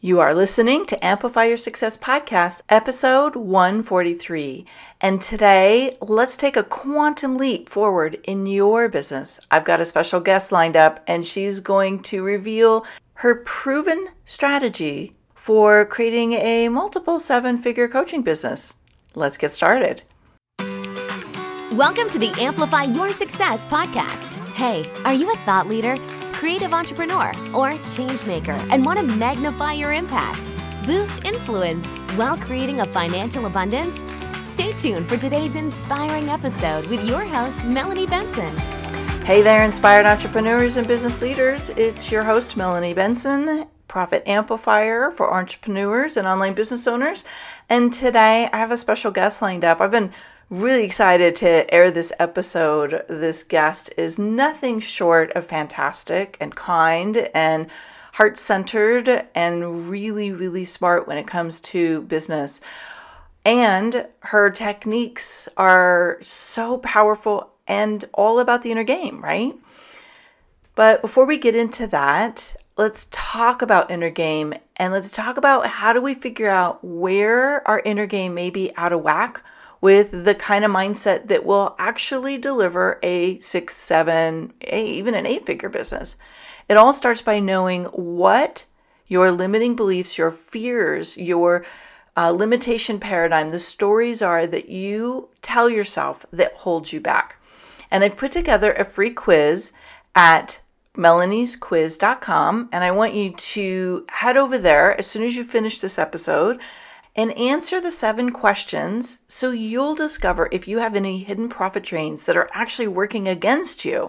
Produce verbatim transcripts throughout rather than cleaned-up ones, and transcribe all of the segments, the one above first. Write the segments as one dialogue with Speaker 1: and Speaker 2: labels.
Speaker 1: You are listening to Amplify Your Success Podcast, episode one forty-three. And today, let's take a quantum leap forward in your business. I've got a special guest lined up, and she's going to reveal her proven strategy for creating a multiple seven-figure coaching business. Let's get started.
Speaker 2: Welcome to the Amplify Your Success Podcast. Hey, are you a thought leader, creative entrepreneur, or change maker and want to magnify your impact, boost influence while creating a financial abundance? Stay tuned for today's inspiring episode with your host, Melanie Benson.
Speaker 1: Hey there, inspired entrepreneurs and business leaders. It's your host, Melanie Benson, Profit Amplifier for entrepreneurs and online business owners. And today I have a special guest lined up. I've been really excited to air this episode. This guest is nothing short of fantastic and kind and heart-centered and really, really smart when it comes to business. And her techniques are so powerful and all about the inner game, right? But before we get into that, let's talk about inner game, and let's talk about how do we figure out where our inner game may be out of whack with the kind of mindset that will actually deliver a six, seven, eight, even an eight-figure business. It all starts by knowing what your limiting beliefs, your fears, your uh, limitation paradigm, the stories are that you tell yourself that hold you back. And I've put together a free quiz at melanies quiz dot com, and I want you to head over there as soon as you finish this episode and answer the seven questions so you'll discover if you have any hidden profit drains that are actually working against you.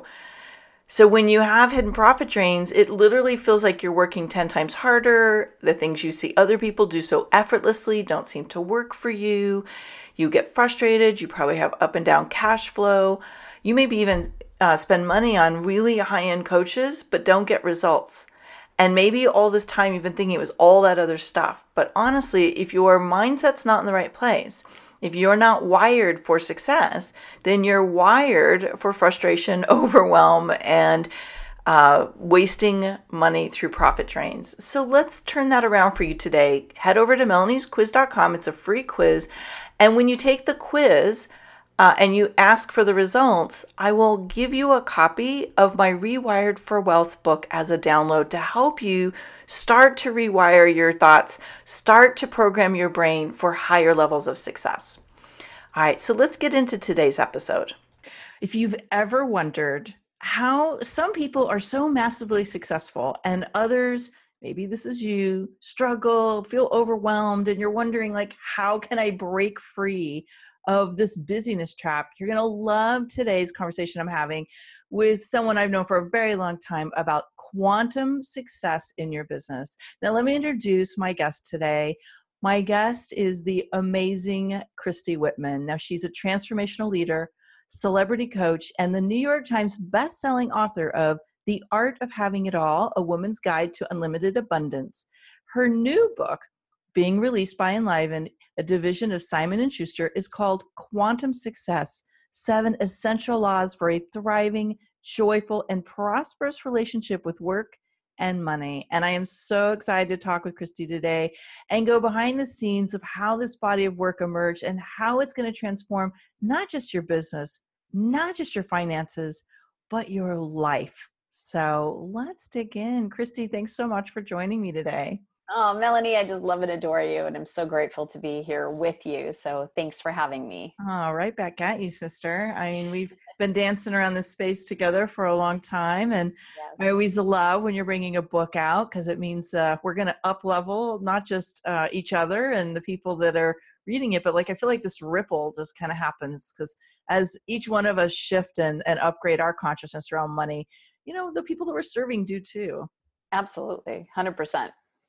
Speaker 1: So when you have hidden profit drains, it literally feels like you're working ten times harder. The things you see other people do so effortlessly don't seem to work for you. You get frustrated. You probably have up and down cash flow. You maybe even uh, spend money on really high-end coaches, but don't get results. And maybe all this time you've been thinking it was all that other stuff. But honestly, if your mindset's not in the right place, if you're not wired for success, then you're wired for frustration, overwhelm, and uh, wasting money through profit drains. So let's turn that around for you today. Head over to melanies quiz dot com. It's a free quiz. And when you take the quiz, Uh, and you ask for the results, I will give you a copy of my Rewired for Wealth book as a download to help you start to rewire your thoughts, start to program your brain for higher levels of success. All right, so let's get into today's episode. If you've ever wondered how some people are so massively successful and others, maybe this is you, struggle, feel overwhelmed, and you're wondering, like, how can I break free of this busyness trap? You're going to love today's conversation I'm having with someone I've known for a very long time about quantum success in your business. Now, let me introduce my guest today. My guest is the amazing Christy Whitman. Now, she's a transformational leader, celebrity coach, and the New York Times bestselling author of The Art of Having It All, A Woman's Guide to Unlimited Abundance. Her new book, being released by Enliven, a division of Simon and Schuster, is called Quantum Success, Seven Essential Laws for a Thriving, Joyful, and Prosperous Relationship with Work and Money. And I am so excited to talk with Christy today and go behind the scenes of how this body of work emerged and how it's going to transform not just your business, not just your finances, but your life. So let's dig in. Christy, thanks so much for joining me today.
Speaker 3: Oh, Melanie, I just love and adore you, and I'm so grateful to be here with you. So thanks for having me.
Speaker 1: Oh, right back at you, sister. I mean, we've been dancing around this space together for a long time, and yes. I always love when you're bringing a book out because it means uh, we're going to up level not just uh, each other and the people that are reading it, but like I feel like this ripple just kind of happens because as each one of us shift and, and upgrade our consciousness around money, you know, the people that we're serving do too.
Speaker 3: Absolutely, one hundred percent.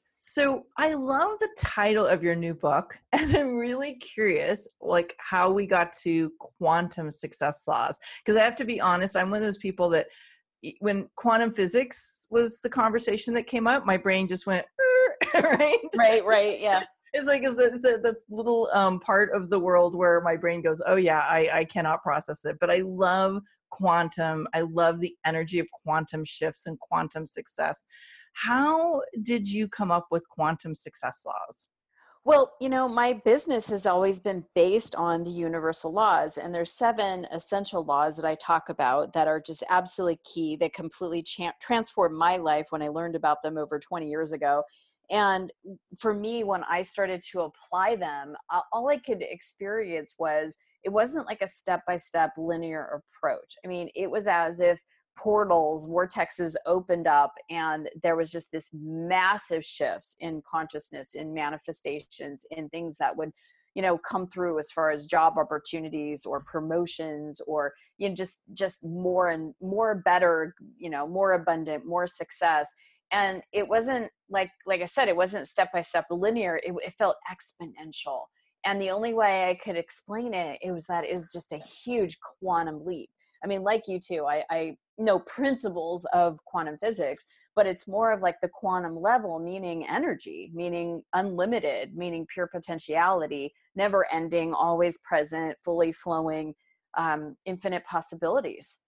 Speaker 1: So I love the title of your new book, and I'm really curious, like how we got to quantum success laws. Because I have to be honest, I'm one of those people that when quantum physics was the conversation that came up, my brain just went, right?
Speaker 3: Right, right, yeah.
Speaker 1: It's like, it's that that's little um, part of the world where my brain goes, oh yeah, I, I cannot process it. But I love quantum. I love the energy of quantum shifts and quantum success. How did you come up with quantum success laws?
Speaker 3: Well, you know, my business has always been based on the universal laws, and there's seven essential laws that I talk about that are just absolutely key, that completely cha- transformed my life when I learned about them over twenty years ago. And for me, when I started to apply them, a- all I could experience was it wasn't like a step-by-step linear approach. I mean, it was as if portals, vortexes opened up, and there was just this massive shifts in consciousness, in manifestations, in things that would, you know, come through as far as job opportunities or promotions, or, you know, just just more and more better, you know, more abundant, more success. And it wasn't like like I said, it wasn't step by step linear. It, it felt exponential. And the only way I could explain it, it was that it was just a huge quantum leap. I mean, like you too, I, I know principles of quantum physics, but it's more of like the quantum level, meaning energy, meaning unlimited, meaning pure potentiality, never ending, always present, fully flowing, um, infinite possibilities.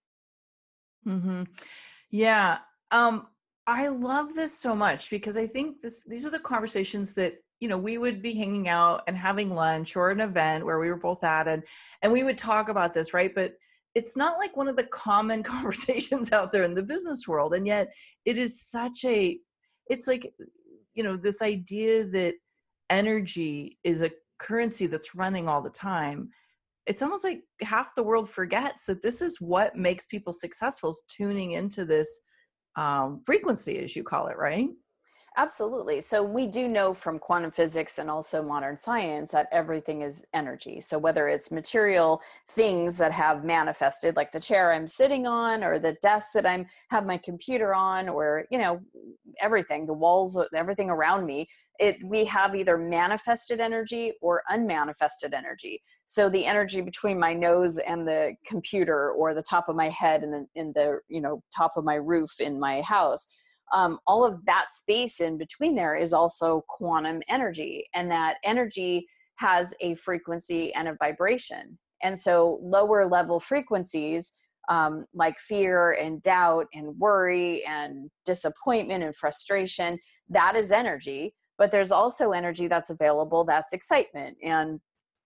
Speaker 1: Hmm. Yeah. Um, I love this so much because I think this these are the conversations that, you know, we would be hanging out and having lunch or an event where we were both at, and and we would talk about this, right? But it's not like one of the common conversations out there in the business world. And yet it is such a, it's like, you know, this idea that energy is a currency that's running all the time. It's almost like half the world forgets that this is what makes people successful, is tuning into this um, frequency, as you call it, right?
Speaker 3: Absolutely. So we do know from quantum physics and also modern science that everything is energy. So whether it's material things that have manifested, like the chair I'm sitting on, or the desk that I'm have my computer on, or, you know, everything, the walls, everything around me, it we have either manifested energy or unmanifested energy. So the energy between my nose and the computer, or the top of my head and the in the, you know, top of my roof in my house, um, all of that space in between there is also quantum energy. And that energy has a frequency and a vibration. And so lower level frequencies, um, like fear and doubt and worry and disappointment and frustration, that is energy. But there's also energy that's available, that's excitement and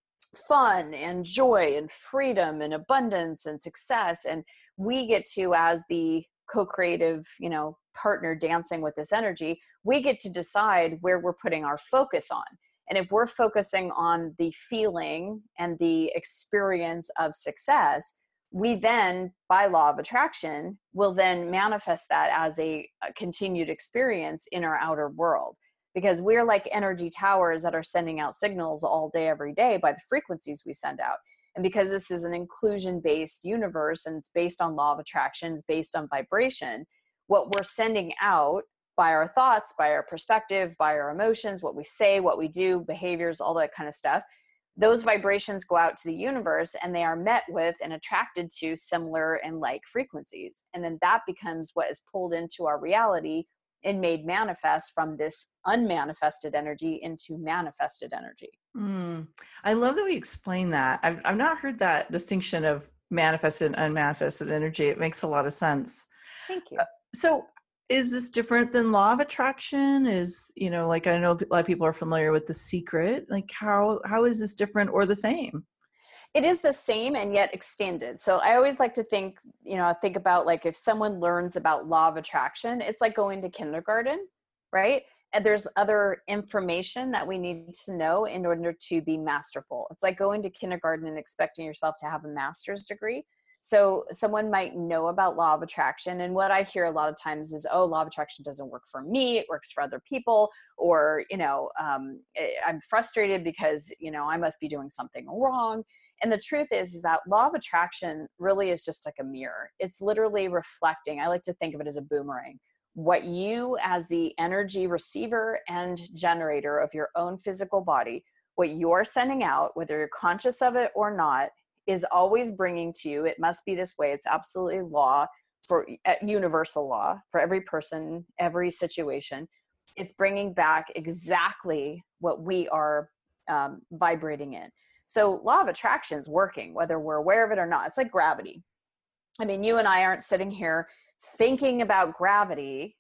Speaker 3: fun and joy and freedom and abundance and success. And we get to, as the co-creative, you know, partner dancing with this energy, we get to decide where we're putting our focus on. And if we're focusing on the feeling and the experience of success, we then, by law of attraction, will then manifest that as a, a continued experience in our outer world. Because we're like energy towers that are sending out signals all day, every day by the frequencies we send out. And because this is an inclusion-based universe and it's based on law of attraction, it's based on vibration, what we're sending out by our thoughts, by our perspective, by our emotions, what we say, what we do, behaviors, all that kind of stuff, those vibrations go out to the universe and they are met with and attracted to similar and like frequencies. And then that becomes what is pulled into our reality and made manifest from this unmanifested energy into manifested energy.
Speaker 1: Mm. I love that we explain that. I've, I've not heard that distinction of manifested and unmanifested energy. It makes a lot of sense.
Speaker 3: Thank you.
Speaker 1: Uh, so is this different than law of attraction? Is, you know, like I know a lot of people are familiar with The Secret. Like how how is this different or the same?
Speaker 3: It is the same and yet extended. So I always like to think, you know, think about like if someone learns about law of attraction, it's like going to kindergarten, right? And there's other information that we need to know in order to be masterful. It's like going to kindergarten and expecting yourself to have a master's degree. So someone might know about law of attraction. And what I hear a lot of times is, oh, law of attraction doesn't work for me. It works for other people. Or, you know, um, I'm frustrated because, you know, I must be doing something wrong. And the truth is, is that law of attraction really is just like a mirror. It's literally reflecting. I like to think of it as a boomerang. What you, as the energy receiver and generator of your own physical body, what you're sending out, whether you're conscious of it or not, is always bringing to you. It must be this way. It's absolutely law, for uh, universal law for every person, every situation. It's bringing back exactly what we are um, vibrating in. So law of attraction is working, whether we're aware of it or not. It's like gravity. I mean, you and I aren't sitting here thinking about gravity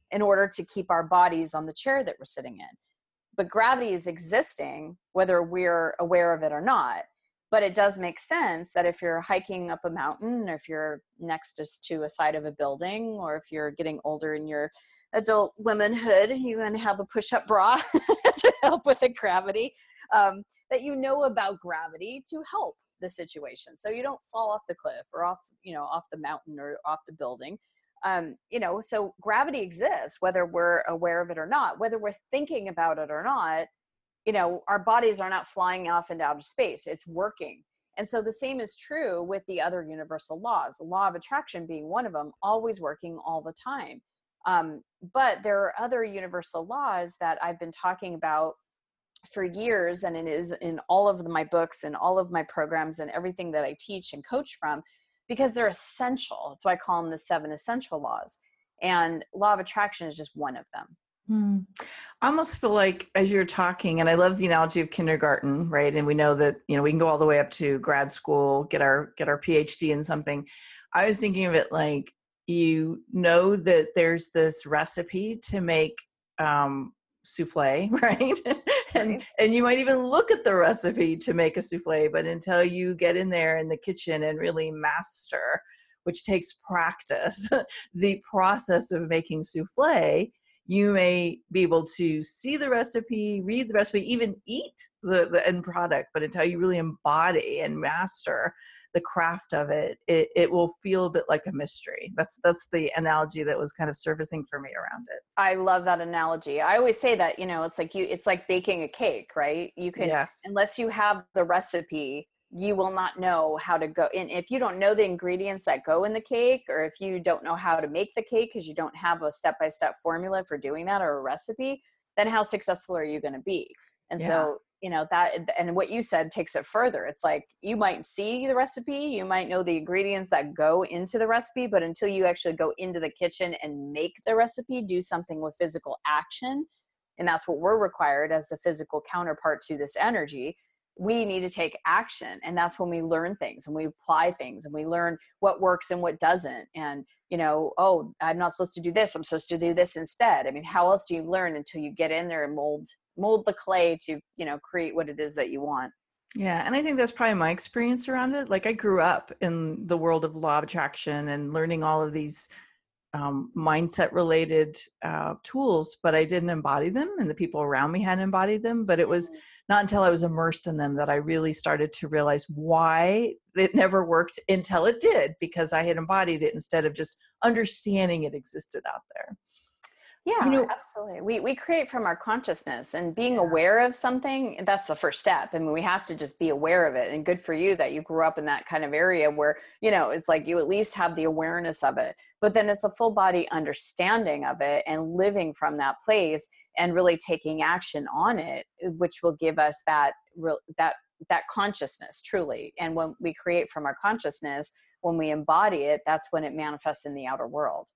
Speaker 3: in order to keep our bodies on the chair that we're sitting in. But gravity is existing whether we're aware of it or not. But it does make sense that if you're hiking up a mountain, or if you're next to a side of a building, or if you're getting older in your adult womanhood, you want to have a push-up bra to help with the gravity, um, that you know about gravity to help the situation. So you don't fall off the cliff or off, you know, off the mountain or off the building. Um, you know, so gravity exists, whether we're aware of it or not, whether we're thinking about it or not. You know, our bodies are not flying off into outer space. It's working. And so the same is true with the other universal laws, the law of attraction being one of them, always working all the time. Um, but there are other universal laws that I've been talking about for years, and it is in all of my books and all of my programs and everything that I teach and coach from, because they're essential. That's why I call them the seven essential laws. And law of attraction is just one of them.
Speaker 1: Hmm. I almost feel like as you're talking, and I love the analogy of kindergarten, right? And we know that, you know, we can go all the way up to grad school, get our get our PhD in something. I was thinking of it like, you know that there's this recipe to make um, souffle, right? and
Speaker 3: Right.
Speaker 1: and you might even look at the recipe to make a souffle, but until you get in there in the kitchen and really master, which takes practice, the process of making souffle, you may be able to see the recipe, read the recipe, even eat the, the end product, but until you really embody and master the craft of it, it, it will feel a bit like a mystery. That's that's the analogy that was kind of surfacing for me around it.
Speaker 3: I love that analogy. I always say that, you know, it's like you, it's like baking a cake, right? You can,
Speaker 1: Yes.
Speaker 3: unless you have the recipe, you will not know how to go. And if you don't know the ingredients that go in the cake, or if you don't know how to make the cake because you don't have a step-by-step formula for doing that or a recipe, then how successful are you going to be? And
Speaker 1: Yeah.
Speaker 3: so, you know, that, and what you said takes it further. It's like, you might see the recipe, you might know the ingredients that go into the recipe, but until you actually go into the kitchen and make the recipe, do something with physical action, and that's what we're required as the physical counterpart to this energy, we need to take action. And that's when we learn things and we apply things and we learn what works and what doesn't. And, you know, oh, I'm not supposed to do this, I'm supposed to do this instead. I mean, how else do you learn until you get in there and mold, mold the clay to, you know, create what it is that you want?
Speaker 1: Yeah. And I think that's probably my experience around it. Like, I grew up in the world of law of attraction and learning all of these um, mindset related uh, tools, but I didn't embody them, and the people around me hadn't embodied them. But it was not until I was immersed in them that I really started to realize why it never worked until it did, because I had embodied it instead of just understanding it existed out there.
Speaker 3: Yeah,
Speaker 1: You know,
Speaker 3: absolutely. We we create from our consciousness, and being
Speaker 1: Yeah.
Speaker 3: aware of something, that's the first step. I mean, we have to just be aware of it. And good for you that you grew up in that kind of area where, you know, it's like you at least have the awareness of it, but then it's a full body understanding of it and living from that place and really taking action on it, which will give us that real, that that consciousness truly. And when we create from our consciousness, when we embody it, that's when it manifests in the outer world.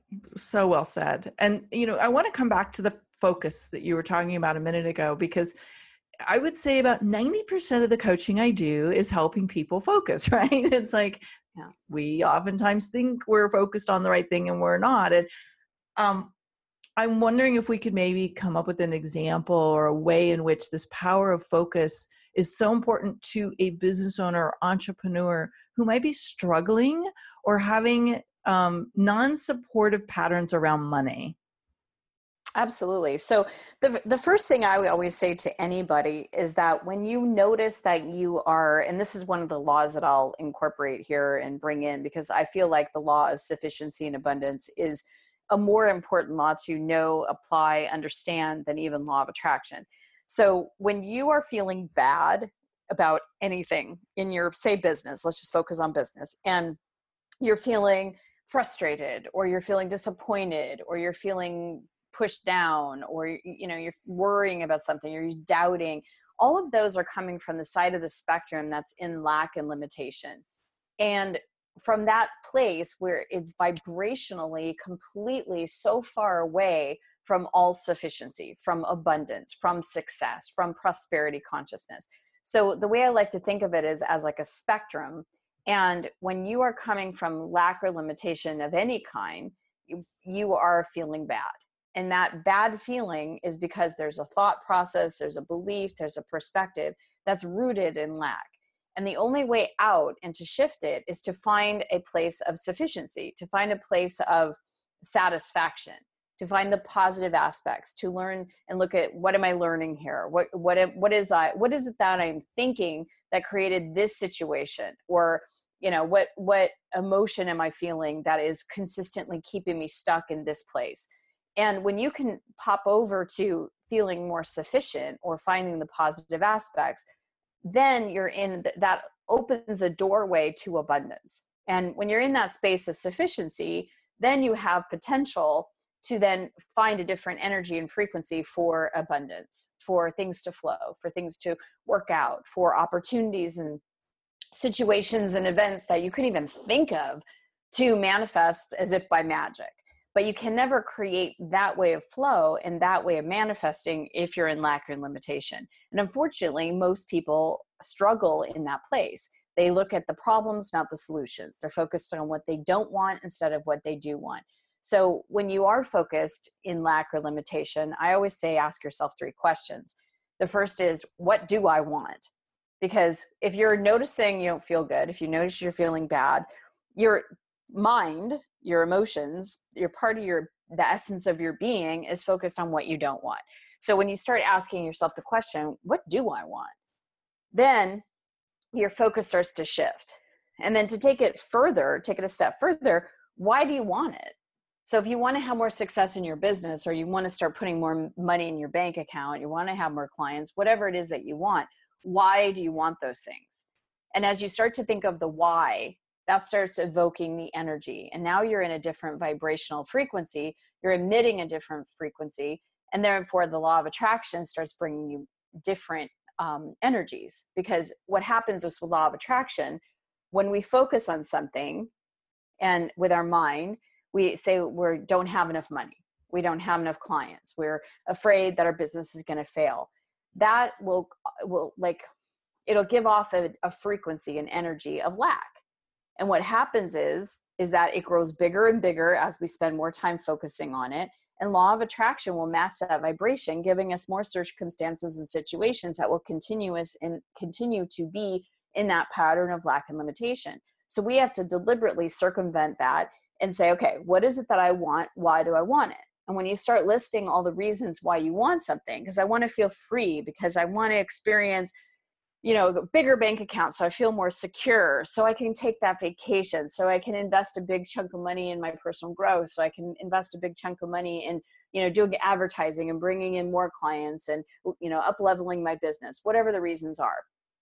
Speaker 1: So well said. And, you know, I want to come back to the focus that you were talking about a minute ago, because I would say about ninety percent of the coaching I do is helping people focus, right? It's like,
Speaker 3: Yeah.
Speaker 1: we oftentimes think we're focused on the right thing and we're not. And um, I'm wondering if we could maybe come up with an example or a way in which this power of focus is so important to a business owner or entrepreneur who might be struggling or having um, non-supportive patterns around money.
Speaker 3: Absolutely. So the the first thing I would always say to anybody is that when you notice that you are, and this is one of the laws that I'll incorporate here and bring in, because I feel like the law of sufficiency and abundance is a more important law to know, apply, understand than even law of attraction. So when you are feeling bad about anything in your, say, business, let's just focus on business, and you're feeling frustrated, or you're feeling disappointed, or you're feeling pushed down, or, you know, you're worrying about something, or you're doubting, all of those are coming from the side of the spectrum that's in lack and limitation. And from that place where it's vibrationally completely so far away from all sufficiency, from abundance, from success, from prosperity consciousness. So the way I like to think of it is as like a spectrum. And when you are coming from lack or limitation of any kind, you, you are feeling bad. And that bad feeling is because there's a thought process, there's a belief, there's a perspective that's rooted in lack. And the only way out and to shift it is to find a place of sufficiency, to find a place of satisfaction, to find the positive aspects, to learn and look at, what am I learning here? What, what, what is I, what is it that I'm thinking that created this situation? Or, you know, what, what emotion am I feeling that is consistently keeping me stuck in this place? And when you can pop over to feeling more sufficient or finding the positive aspects, then you're in th- that opens a doorway to abundance. And when you're in that space of sufficiency, then you have potential to then find a different energy and frequency for abundance, for things to flow, for things to work out, for opportunities and situations and events that you couldn't even think of to manifest as if by magic. But you can never create that way of flow and that way of manifesting if you're in lack or in limitation. And unfortunately, most people struggle in that place. They look at the problems, not the solutions. They're focused on what they don't want instead of what they do want. So when you are focused in lack or limitation, I always say, ask yourself three questions. The first is, what do I want? Because if you're noticing you don't feel good, if you notice you're feeling bad, your mind, your emotions, your part of your, the essence of your being is focused on what you don't want. So when you start asking yourself the question, what do I want? Then your focus starts to shift. And then to take it further, take it a step further, why do you want it? So if you want to have more success in your business, or you want to start putting more money in your bank account, you want to have more clients, whatever it is that you want, why do you want those things? And as you start to think of the why, that starts evoking the energy. And now you're in a different vibrational frequency. You're emitting a different frequency. And therefore, the law of attraction starts bringing you different um, energies. Because what happens with the law of attraction, when we focus on something and with our mind, we say we don't have enough money. We don't have enough clients. We're afraid that our business is going to fail. That will, will like, it'll give off a, a frequency and energy of lack. And what happens is, is that it grows bigger and bigger as we spend more time focusing on it. And law of attraction will match that vibration, giving us more circumstances and situations that will continuous and continue to be in that pattern of lack and limitation. So we have to deliberately circumvent that and say, okay, what is it that I want? Why do I want it? And when you start listing all the reasons why you want something, because I want to feel free, because I want to experience, you know, a bigger bank account so I feel more secure, so I can take that vacation, so I can invest a big chunk of money in my personal growth, so I can invest a big chunk of money in, you know, doing advertising and bringing in more clients and, you know, up leveling my business, whatever the reasons are.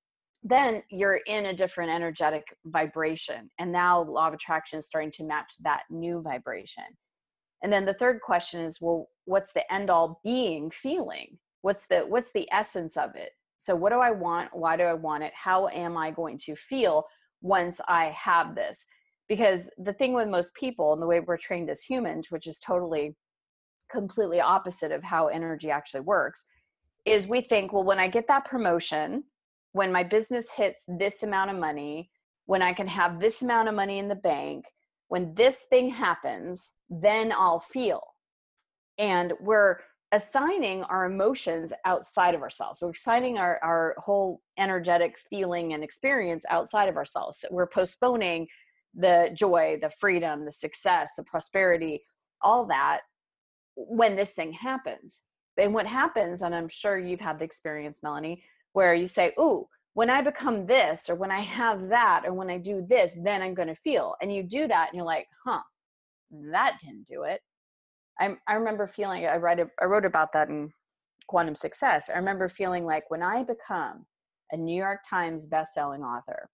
Speaker 3: Then you're in a different energetic vibration. And now law of attraction is starting to match that new vibration. And then the third question is, well, what's the end all being feeling? What's the, what's the essence of it? So what do I want? Why do I want it? How am I going to feel once I have this? Because the thing with most people and the way we're trained as humans, which is totally, completely opposite of how energy actually works, is we think, well, when I get that promotion, when my business hits this amount of money, when I can have this amount of money in the bank, when this thing happens, then I'll feel. And we're assigning our emotions outside of ourselves. We're assigning our, our whole energetic feeling and experience outside of ourselves. So we're postponing the joy, the freedom, the success, the prosperity, all that when this thing happens. And what happens, and I'm sure you've had the experience, Melanie, where you say, ooh, when I become this, or when I have that, or when I do this, then I'm going to feel. And you do that and you're like, huh, that didn't do it. I, I remember feeling, I, write, I wrote about that in Quantum Success. I remember feeling like when I become a New York Times bestselling author,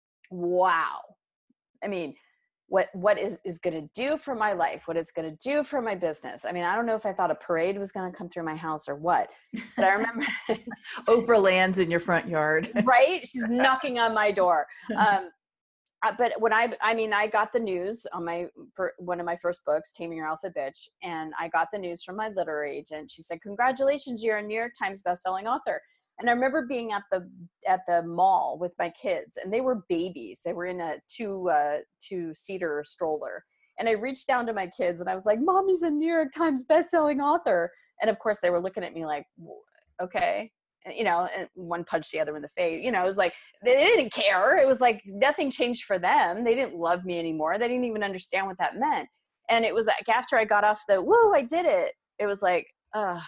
Speaker 3: wow. I mean, what what is, is going to do for my life, what it's going to do for my business. I mean, I don't know if I thought a parade was going to come through my house or what, but I remember
Speaker 1: Oprah lands in your front yard.
Speaker 3: Right? She's knocking on my door. Um, Uh, but when I, I mean, I got the news on my, for one of my first books, Taming Your Alpha Bitch. And I got the news from my literary agent. She said, congratulations, you're a New York Times bestselling author. And I remember being at the, at the mall with my kids, and they were babies. They were in a two, uh, two seater stroller. And I reached down to my kids and I was like, Mommy's a New York Times bestselling author. And of course they were looking at me like, okay. And, you know, and one punched the other in the face. You know, it was like, they didn't care. It was like nothing changed for them. They didn't love me anymore. They didn't even understand what that meant. And it was like, after I got off the, woo, I did it. It was like, ugh,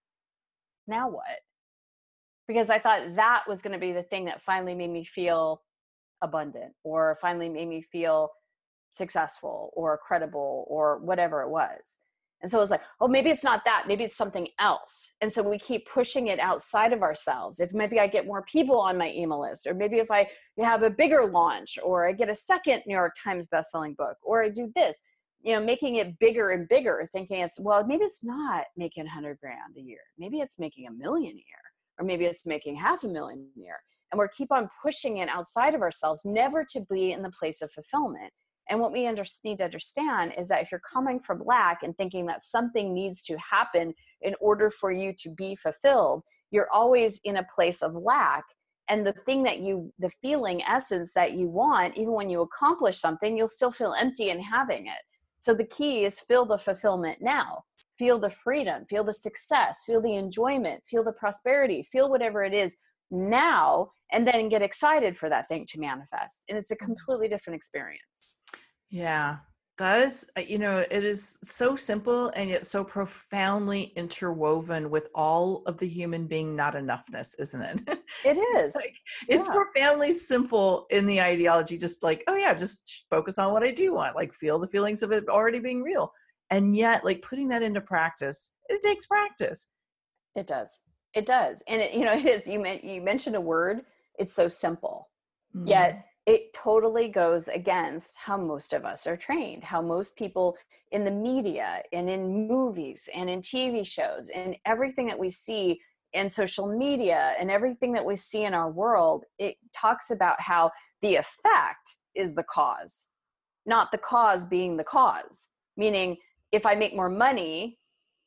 Speaker 3: now what? Because I thought that was going to be the thing that finally made me feel abundant, or finally made me feel successful or credible or whatever it was. And so it was like, oh, maybe it's not that, maybe it's something else. And so we keep pushing it outside of ourselves. If maybe I get more people on my email list, or maybe if I have a bigger launch, or I get a second New York Times bestselling book, or I do this, you know, making it bigger and bigger, thinking it's, well, maybe it's not making a hundred grand a year. Maybe it's making a million a year, or maybe it's making half a million a year. And we're keep on pushing it outside of ourselves, never to be in the place of fulfillment. And what we under, need to understand is that if you're coming from lack and thinking that something needs to happen in order for you to be fulfilled, you're always in a place of lack. And the thing that you, the feeling essence that you want, even when you accomplish something, you'll still feel empty in having it. So the key is feel the fulfillment now. Feel the freedom, feel the success, feel the enjoyment, feel the prosperity, feel whatever it is now, and then get excited for that thing to manifest. And it's a completely different experience.
Speaker 1: Yeah, that is, uh, you know, it is so simple and yet so profoundly interwoven with all of the human being not enoughness, isn't it?
Speaker 3: It is.
Speaker 1: Like, it's
Speaker 3: Yeah.
Speaker 1: profoundly simple in the ideology, just like, oh yeah, just focus on what I do want, like feel the feelings of it already being real. And yet, like putting that into practice, it takes practice.
Speaker 3: It does. It does. And it, you know, it is, you, men- you mentioned a word, it's so simple,
Speaker 1: Mm.
Speaker 3: yet it totally goes against how most of us are trained, how most people in the media and in movies and in T V shows and everything that we see in social media and everything that we see in our world, it talks about how the effect is the cause, not the cause being the cause. Meaning, if I make more money,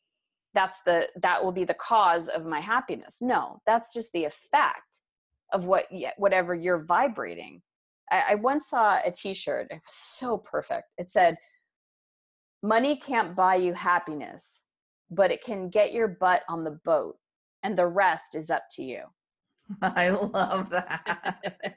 Speaker 3: that's the, that will be the cause of my happiness. No, that's just the effect of what, whatever you're vibrating. I, I once saw a t-shirt. It was so perfect. It said, money can't buy you happiness, but it can get your butt on the boat, and the rest is up to you.
Speaker 1: I love that.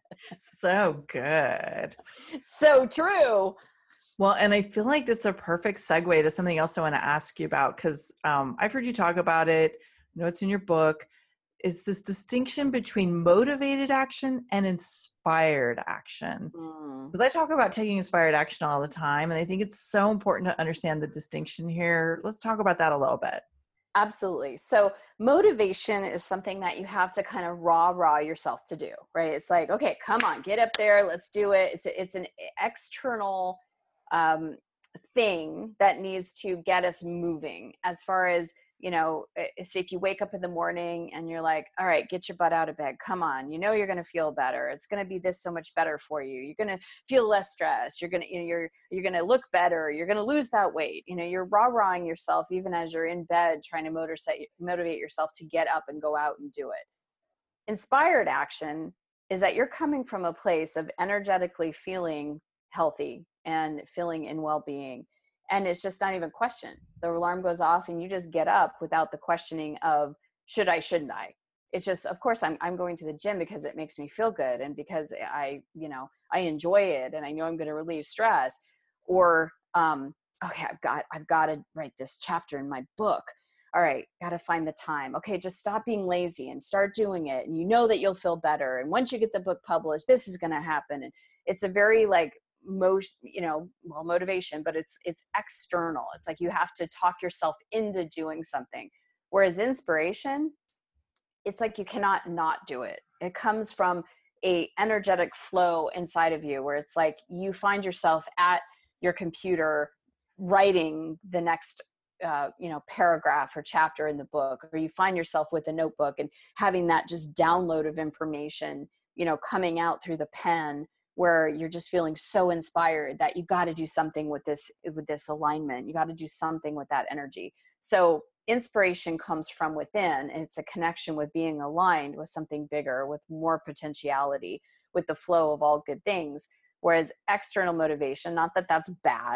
Speaker 1: So good.
Speaker 3: So true.
Speaker 1: Well, and I feel like this is a perfect segue to something else I want to ask you about, because um, I've heard you talk about it. I know it's in your book. It's this distinction between motivated action and inspired action.
Speaker 3: Mm.
Speaker 1: Because I talk about taking inspired action all the time, and I think it's so important to understand the distinction here. Let's talk about that a little bit.
Speaker 3: Absolutely. So motivation is something that you have to kind of raw, raw yourself to do, right? It's like, okay, come on, get up there. Let's do it. It's, it's an external um, thing that needs to get us moving. As far as, you know, say if you wake up in the morning and you're like, all right, get your butt out of bed. Come on. You know, you're going to feel better. It's going to be this so much better for you. You're going to feel less stress. You're going to, you know, you're, you're going to look better. You're going to lose that weight. You know, you're rah-rahing yourself, even as you're in bed, trying to motivate, motivate yourself to get up and go out and do it. Inspired action is that you're coming from a place of energetically feeling healthy and feeling in well-being. And it's just not even questioned. The alarm goes off and you just get up without the questioning of should I, shouldn't I? It's just, of course, I'm I'm going to the gym because it makes me feel good and because I, you know, I enjoy it and I know I'm going to relieve stress. Or, um, okay, I've got I've got to write this chapter in my book. All right, got to find the time. Okay, just stop being lazy and start doing it. And you know that you'll feel better. And once you get the book published, this is going to happen. And it's a very like, most, you know, well, motivation, but it's, it's external. It's like you have to talk yourself into doing something. Whereas inspiration, it's like you cannot not do it. It comes from a energetic flow inside of you where it's like you find yourself at your computer writing the next uh, you know, paragraph or chapter in the book, or you find yourself with a notebook and having that just download of information, you know, coming out through the pen, where you're just feeling so inspired that you got to do something with this, with this alignment. You got to do something with that energy. So inspiration comes from within, and it's a connection with being aligned with something bigger, with more potentiality, with the flow of all good things. Whereas external motivation, not that that's bad,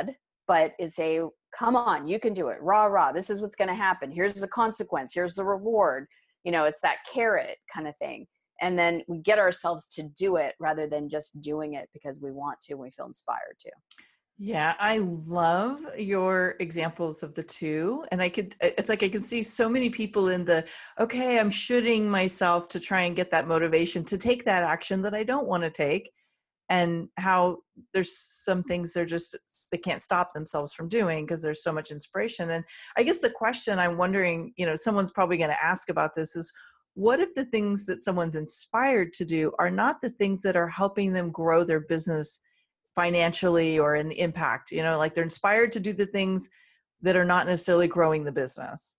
Speaker 3: but is a, come on, you can do it. Rah, rah. This is what's going to happen. Here's the consequence. Here's the reward. You know, it's that carrot kind of thing. And then we get ourselves to do it rather than just doing it because we want to, we feel inspired to.
Speaker 1: Yeah, I love your examples of the two. And I could, it's like I can see so many people in the, okay, I'm shooting myself to try and get that motivation to take that action that I don't want to take. And how there's some things they're just, they can't stop themselves from doing because there's so much inspiration. And I guess the question I'm wondering, you know, someone's probably going to ask about this is, what if the things that someone's inspired to do are not the things that are helping them grow their business financially or in the impact, you know, like they're inspired to do the things that are not necessarily growing the business?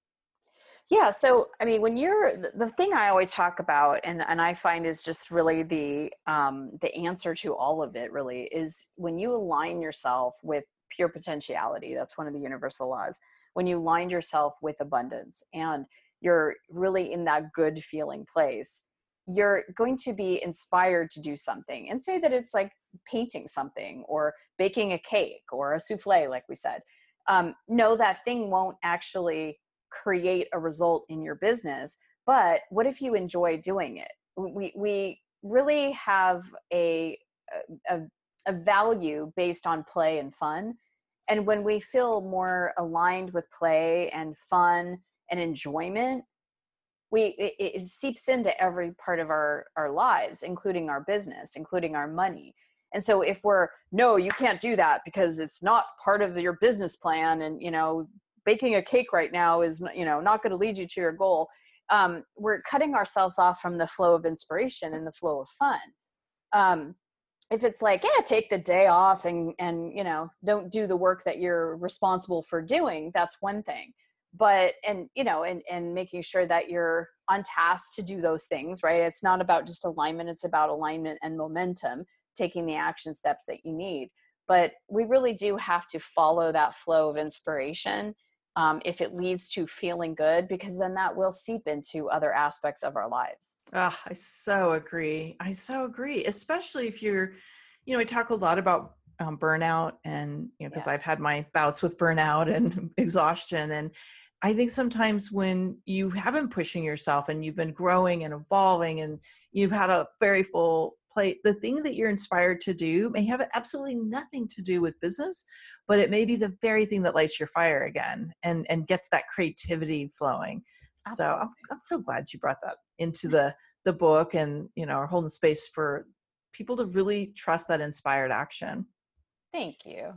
Speaker 3: Yeah. So, I mean, when you're, the, the thing I always talk about, and, and I find is just really the, um, the answer to all of it really is when you align yourself with pure potentiality. That's one of the universal laws. When you align yourself with abundance and you're really in that good feeling place, you're going to be inspired to do something, and say that it's like painting something or baking a cake or a souffle, like we said. Um, no, that thing won't actually create a result in your business, but what if you enjoy doing it? We, we really have a, a, a value based on play and fun. And when we feel more aligned with play and fun and enjoyment, we it, it seeps into every part of our, our lives, including our business, including our money. And so if we're, no, you can't do that because it's not part of your business plan, and, you know, baking a cake right now is, you know, not going to lead you to your goal. Um, we're cutting ourselves off from the flow of inspiration and the flow of fun. Um, if it's like, yeah, take the day off and, and, you know, don't do the work that you're responsible for doing, that's one thing. But, and, you know, and, and making sure that you're on task to do those things, right? It's not about just alignment. It's about alignment and momentum, taking the action steps that you need. But we really do have to follow that flow of inspiration. Um, if it leads to feeling good, because then that will seep into other aspects of our lives.
Speaker 1: Oh, I so agree. I so agree, especially if you're, you know, I talk a lot about um, burnout and, you know, because yes. I've had my bouts with burnout and exhaustion. And I think sometimes when you have been pushing yourself and you've been growing and evolving and you've had a very full plate, the thing that you're inspired to do may have absolutely nothing to do with business, but it may be the very thing that lights your fire again and, and gets that creativity flowing. Absolutely. So I'm, I'm so glad you brought that into the, the book and, you know, are holding space for people to really trust that inspired action.
Speaker 3: Thank you.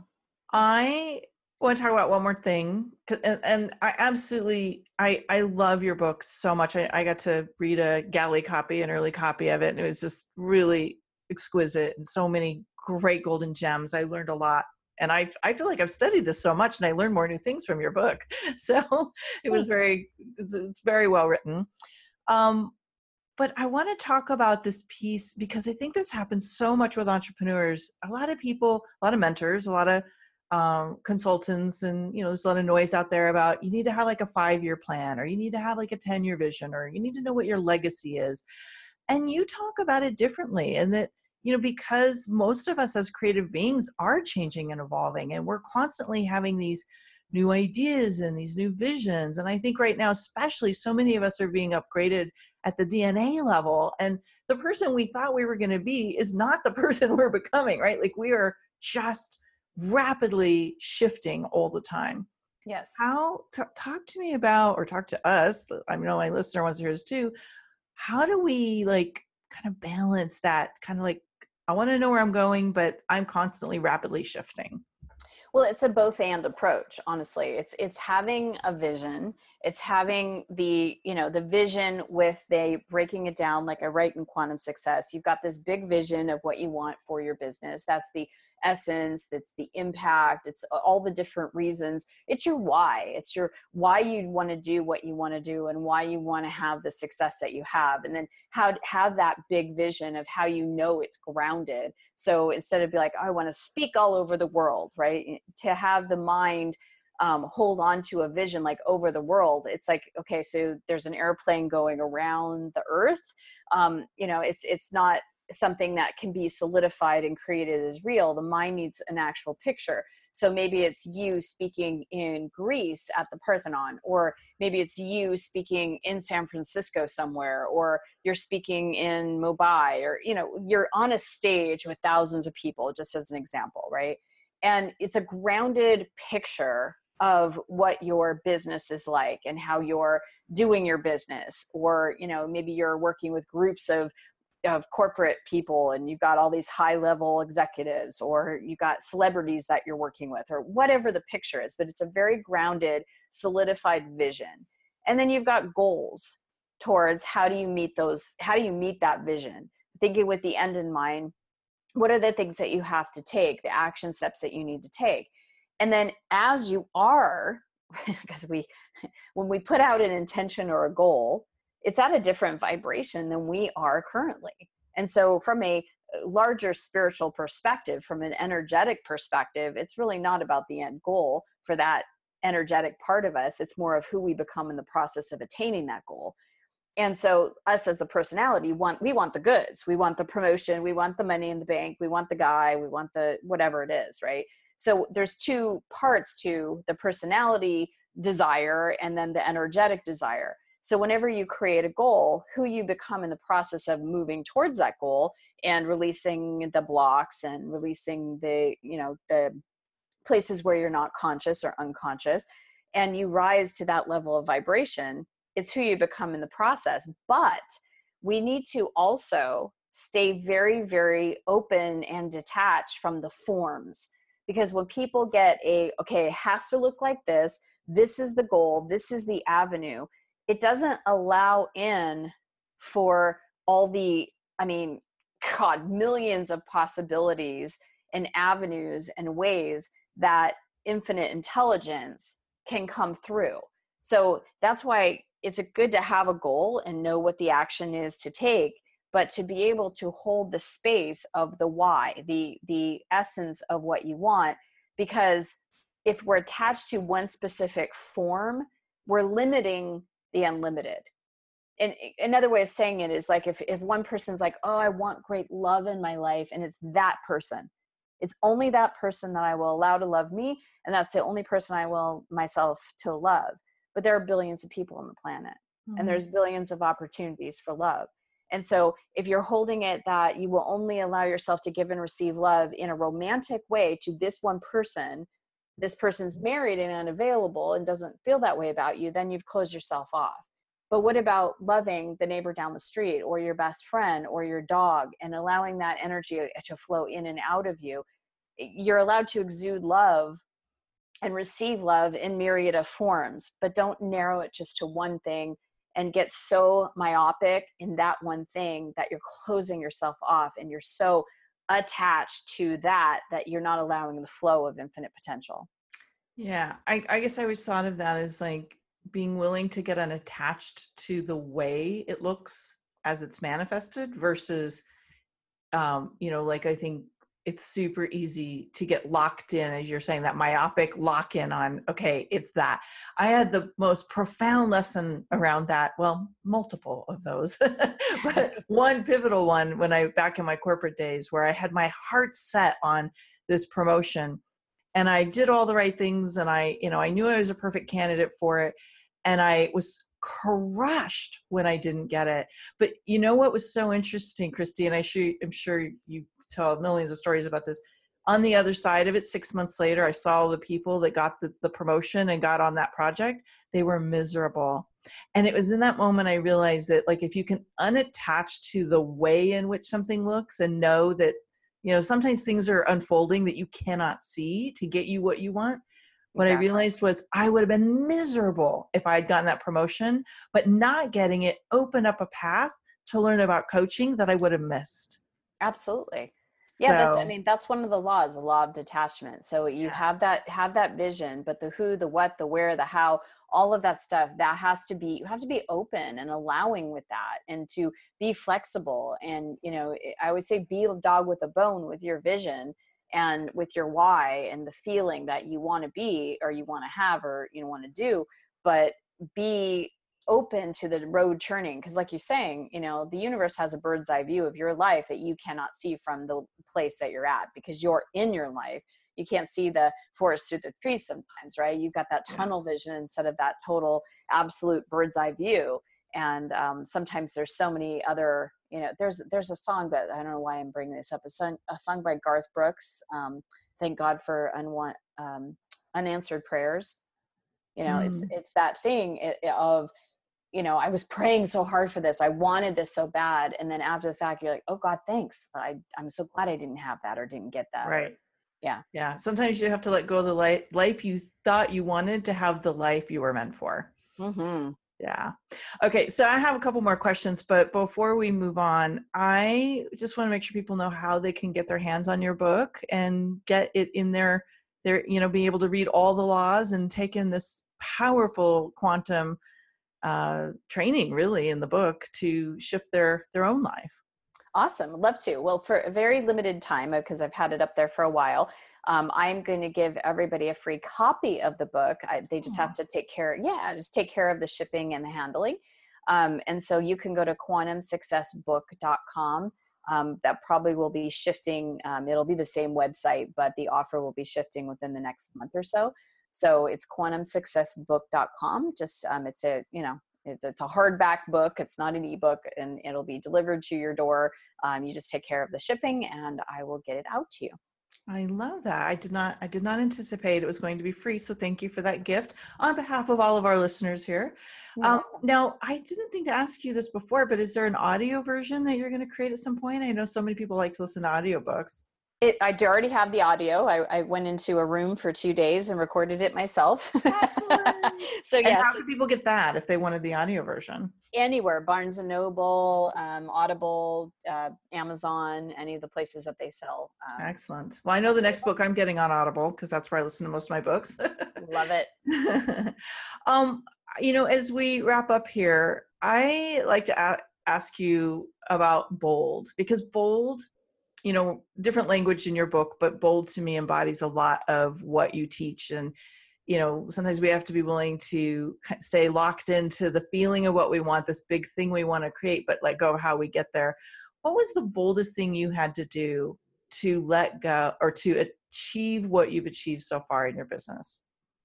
Speaker 1: I want to talk about one more thing. And, and I absolutely, I, I love your book so much. I, I got to read a galley copy, an early copy of it. And it was just really exquisite and so many great golden gems. I learned a lot. And I I feel like I've studied this so much and I learned more new things from your book. So it was very, it's, it's very well written. Um, but I want to talk about this piece because I think this happens so much with entrepreneurs. A lot of people, a lot of mentors, a lot of um, consultants, and, you know, there's a lot of noise out there about you need to have like a five-year plan, or you need to have like a ten-year vision, or you need to know what your legacy is. And you talk about it differently, and that, you know, because most of us as creative beings are changing and evolving, and we're constantly having these new ideas and these new visions. And I think right now, especially, so many of us are being upgraded at the D N A level. And the person we thought we were going to be is not the person we're becoming, right? Like we are just rapidly shifting all the time.
Speaker 3: Yes.
Speaker 1: How, t- talk to me about, or talk to us, I know my listener wants to hear this too. How do we like kind of balance that kind of like, I want to know where I'm going, but I'm constantly rapidly shifting?
Speaker 3: Well, it's a both and approach, honestly. It's it's having a vision. It's having the, you know, the vision with the breaking it down like I write in Quantum Success. You've got this big vision of what you want for your business. That's the essence, that's the impact, it's all the different reasons. It's your why. It's your why you want to do what you want to do and why you want to have the success that you have. And then how have that big vision of how you know it's grounded. So instead of be like, oh, I want to speak all over the world, right? To have the mind um, hold on to a vision like over the world. It's like, okay, so there's an airplane going around the earth. Um, you know, it's, it's not something that can be solidified and created as real. The mind needs an actual picture. So maybe it's you speaking in Greece at the Parthenon, or maybe it's you speaking in San Francisco somewhere, or you're speaking in Mumbai, or, you know, you're on a stage with thousands of people, just as an example, right? And it's a grounded picture of what your business is like and how you're doing your business. Or, you know, maybe you're working with groups of of corporate people and you've got all these high level executives, or you've got celebrities that you're working with, or whatever the picture is, but it's a very grounded, solidified vision. And then you've got goals towards how do you meet those, how do you meet that vision? Thinking with the end in mind, what are the things that you have to take, the action steps that you need to take? And then as you are, because we, when we put out an intention or a goal, it's at a different vibration than we are currently. And so from a larger spiritual perspective, from an energetic perspective, it's really not about the end goal for that energetic part of us. It's more of who we become in the process of attaining that goal. And so us as the personality want, we want the goods, we want the promotion, we want the money in the bank, we want the guy, we want the whatever it is, right? So there's two parts to the personality desire and then the energetic desire. So whenever you create a goal, who you become in the process of moving towards that goal and releasing the blocks and releasing the, you know, the places where you're not conscious or unconscious, and you rise to that level of vibration, it's who you become in the process. But we need to also stay very, very open and detached from the forms. Because when people get a, okay, it has to look like this, this is the goal, this is the avenue, it doesn't allow in for all the, I mean, God, millions of possibilities and avenues and ways that infinite intelligence can come through. So that's why it's good to have a goal and know what the action is to take, but to be able to hold the space of the why, the, the essence of what you want. Because if we're attached to one specific form, we're limiting the unlimited. And another way of saying it is like if, if one person's like, oh, I want great love in my life, and it's that person. It's only that person that I will allow to love me, and that's the only person I will myself to love. But there are billions of people on the planet, mm-hmm. and there's billions of opportunities for love. And so if you're holding it that you will only allow yourself to give and receive love in a romantic way to this one person, this person's married and unavailable and doesn't feel that way about you, then you've closed yourself off. But what about loving the neighbor down the street or your best friend or your dog and allowing that energy to flow in and out of you? You're allowed to exude love and receive love in myriad of forms, but don't narrow it just to one thing and get so myopic in that one thing that you're closing yourself off and you're so attached to that that you're not allowing the flow of infinite potential.
Speaker 1: Yeah, I, I guess I always thought of that as like being willing to get unattached to the way it looks as it's manifested versus, um, you know, like I think it's super easy to get locked in, as you're saying, that myopic lock in on, okay, it's that. I had the most profound lesson around that. Well, multiple of those, but one pivotal one when I, back in my corporate days where I had my heart set on this promotion and I did all the right things. And I, you know, I knew I was a perfect candidate for it. And I was crushed when I didn't get it. But you know what was so interesting, Christy, and I sure, I'm sure you tell millions of stories about this. On the other side of it, six months later, I saw all the people that got the, the promotion and got on that project. They were miserable. And it was in that moment I realized that, like, if you can unattach to the way in which something looks and know that, you know, sometimes things are unfolding that you cannot see to get you what you want. What exactly. I realized was I would have been miserable if I had gotten that promotion, but not getting it opened up a path to learn about coaching that I would have missed.
Speaker 3: Absolutely. Yeah, so, that's, I mean, that's one of the laws, the law of detachment. So you yeah. have that, have that vision, but the who, the what, the where, the how, all of that stuff, that has to be, you have to be open and allowing with that and to be flexible. And, you know, I always say, be a dog with a bone with your vision and with your why and the feeling that you want to be, or you want to have, or you want to do, but be open to the road turning. Because like you're saying, you know, the universe has a bird's eye view of your life that you cannot see from the place that you're at, because you're in your life. You can't see the forest through the trees sometimes, right? You've got that tunnel yeah. vision instead of that total absolute bird's eye view. And um, sometimes there's so many other, you know, there's there's a song, but I don't know why I'm bringing this up. A song, a song by Garth Brooks, um, Thank God for Unwa- um, Unanswered Prayers. You know, mm. it's it's that thing of, you know, I was praying so hard for this. I wanted this so bad. And then after the fact, you're like, oh God, thanks. But I, I'm so glad I didn't have that or didn't get that.
Speaker 1: Right.
Speaker 3: Yeah.
Speaker 1: Yeah. Sometimes you have to let go of the life, life you thought you wanted to have, the life you were meant for.
Speaker 3: Mm-hmm.
Speaker 1: Yeah. Okay. So I have a couple more questions, but before we move on, I just want to make sure people know how they can get their hands on your book and get it in their, their, you know, be able to read all the laws and take in this powerful quantum uh, training really in the book to shift their, their own life.
Speaker 3: Awesome. Love to. Well, for a very limited time, because I've had it up there for a while, um, I'm going to give everybody a free copy of the book. I, they just Aww. have to take care. Yeah. Just take care of the shipping and the handling. Um, and so you can go to quantum success book dot com. Um, that probably will be shifting. Um, it'll be the same website, but the offer will be shifting within the next month or so. So it's quantum success book dot com. Just, um, it's a, you know, it's, it's a hardback book. It's not an ebook, and it'll be delivered to your door. Um, you just take care of the shipping and I will get it out to you.
Speaker 1: I love that. I did not, I did not anticipate it was going to be free. So thank you for that gift on behalf of all of our listeners here.
Speaker 3: Yeah.
Speaker 1: Um, now, I didn't think to ask you this before, but is there an audio version that you're going to create at some point? I know so many people like to listen to audiobooks.
Speaker 3: It, I already have the audio. I, I went into a room for two days and recorded it myself. So
Speaker 1: and
Speaker 3: yes.
Speaker 1: How can people get that if they wanted the audio version?
Speaker 3: Anywhere, Barnes and Noble, um, Audible, uh, Amazon, any of the places that they sell. Um,
Speaker 1: Excellent. Well, I know the next book I'm getting on Audible because that's where I listen to most of my books.
Speaker 3: Love it.
Speaker 1: um, you know, as we wrap up here, I like to a- ask you about bold, because bold, you know, different language in your book, but bold to me embodies a lot of what you teach. And, you know, sometimes we have to be willing to stay locked into the feeling of what we want, this big thing we want to create, but let go of how we get there. What was the boldest thing you had to do to let go or to achieve what you've achieved so far in your business?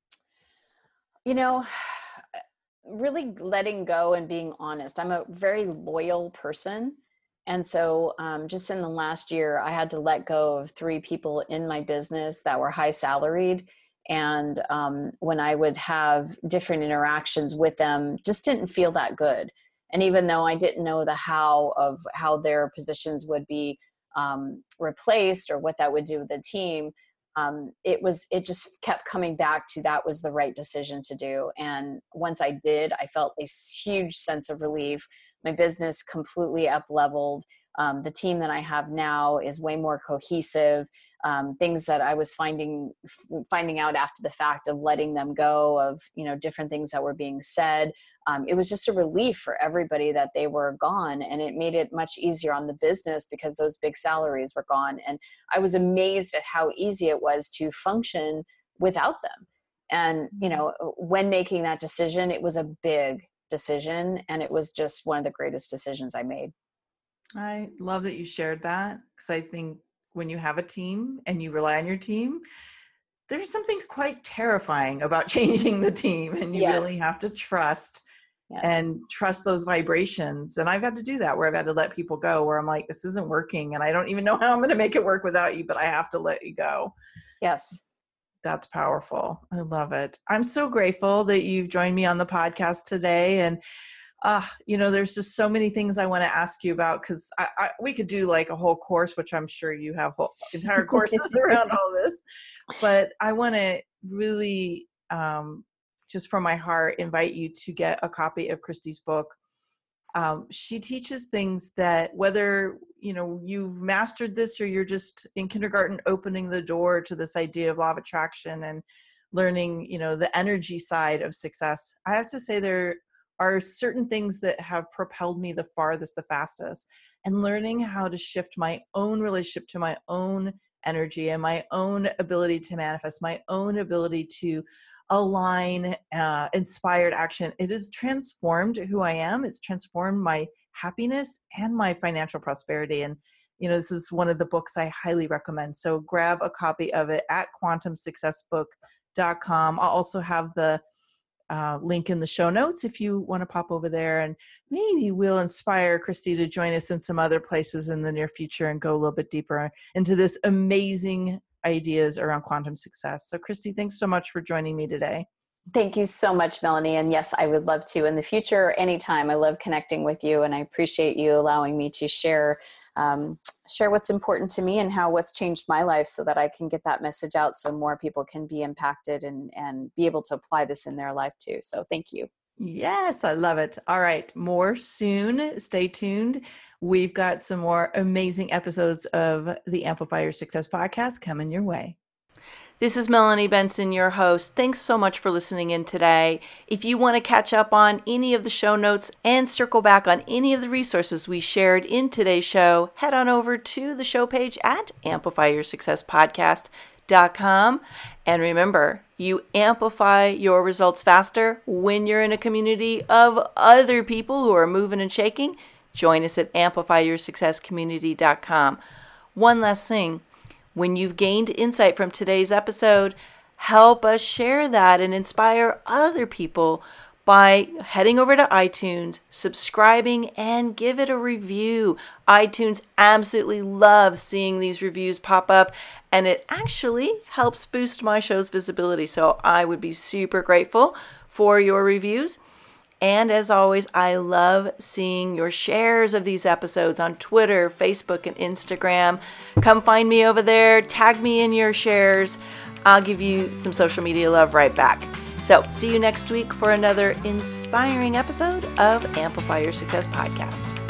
Speaker 3: You know, really letting go and being honest. I'm a very loyal person. And so um, just in the last year, I had to let go of three people in my business that were high salaried. And um, when I would have different interactions with them, just didn't feel that good. And even though I didn't know the how of how their positions would be um, replaced or what that would do with the team, um, it was, it just kept coming back to that was the right decision to do. And once I did, I felt a huge sense of relief. My business completely up leveled. Um, the team that I have now is way more cohesive. Um, things that I was finding f- finding out after the fact of letting them go of, you know, different things that were being said. Um, it was just a relief for everybody that they were gone, and it made it much easier on the business because those big salaries were gone. And I was amazed at how easy it was to function without them. And, you know, when making that decision, it was a big decision, and it was just one of the greatest decisions I made.
Speaker 1: I love that you shared that, because I think when you have a team and you rely on your team, there's something quite terrifying about changing the team, and you
Speaker 3: Yes.
Speaker 1: really have to trust
Speaker 3: Yes.
Speaker 1: and trust those vibrations. And I've had to do that where I've had to let people go, where I'm like, this isn't working and I don't even know how I'm going to make it work without you, but I have to let you go.
Speaker 3: Yes.
Speaker 1: That's powerful. I love it. I'm so grateful that you've joined me on the podcast today. And, uh, you know, there's just so many things I want to ask you about, because I, I, we could do like a whole course, which I'm sure you have whole, entire courses around all this. But I want to really, um, just from my heart, invite you to get a copy of Christy's book. Um, she teaches things that, whether, you know, you've mastered this or you're just in kindergarten opening the door to this idea of law of attraction and learning, you know, the energy side of success. I have to say there are certain things that have propelled me the farthest, the fastest, and learning how to shift my own relationship to my own energy and my own ability to manifest, my own ability to align, uh, inspired action. It has transformed who I am. It's transformed my happiness and my financial prosperity. And, you know, this is one of the books I highly recommend. So grab a copy of it at quantum success book dot com. I'll also have the uh, link in the show notes if you want to pop over there, and maybe we'll inspire Christy to join us in some other places in the near future and go a little bit deeper into this amazing ideas around quantum success. So Christy, thanks so much for joining me today.
Speaker 3: Thank you so much, Melanie. And yes, I would love to in the future, anytime. I love connecting with you, and I appreciate you allowing me to share um, share what's important to me and how what's changed my life, so that I can get that message out so more people can be impacted and, and be able to apply this in their life too. So thank you.
Speaker 1: Yes, I love it. All right, more soon. Stay tuned. We've got some more amazing episodes of the Amplify Your Success podcast coming your way. This is Melanie Benson, your host. Thanks so much for listening in today. If you want to catch up on any of the show notes and circle back on any of the resources we shared in today's show, head on over to the show page at amplify your success podcast dot com. And remember, you amplify your results faster when you're in a community of other people who are moving and shaking. Join us at amplify your success community dot com. One last thing. When you've gained insight from today's episode, help us share that and inspire other people by heading over to iTunes, subscribing, and give it a review. iTunes absolutely loves seeing these reviews pop up, and it actually helps boost my show's visibility. So I would be super grateful for your reviews. And as always, I love seeing your shares of these episodes on Twitter, Facebook, and Instagram. Come find me over there. Tag me in your shares. I'll give you some social media love right back. So see you next week for another inspiring episode of Amplify Your Success Podcast.